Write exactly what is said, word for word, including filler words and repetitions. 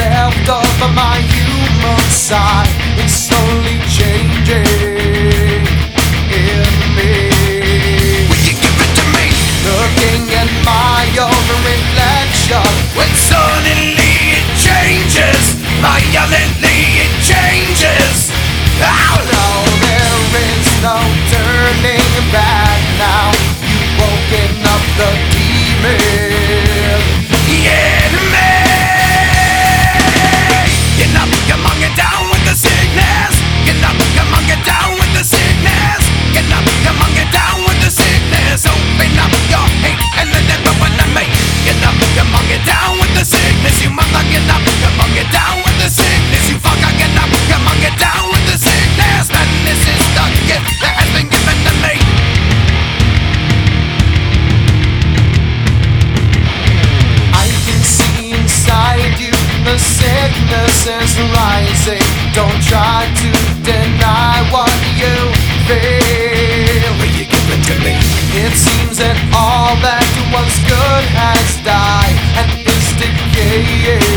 left of my human side is slowly changing in me. Will you give it to me? Looking at my own reflection, When suddenly it changes, violently it changes. Oh no, there is no turning back now. You've woken up the demon. yeah, me. Get up, come on, get down with the sickness. Get up, come on, get down with the sickness. Get up, come on, get down with the sickness. Open up your hate and let it open to me. Get up, come on, get down with the sickness. You mother, get up, come on, get down with the sickness. You fucker, get up, come on, get down with the sickness. And this is the gift that has been given to me. I can see inside you the sickness is rising. Don't try to deny what you feel. Will you give it to me? It seems that all that was good has died and is decaying.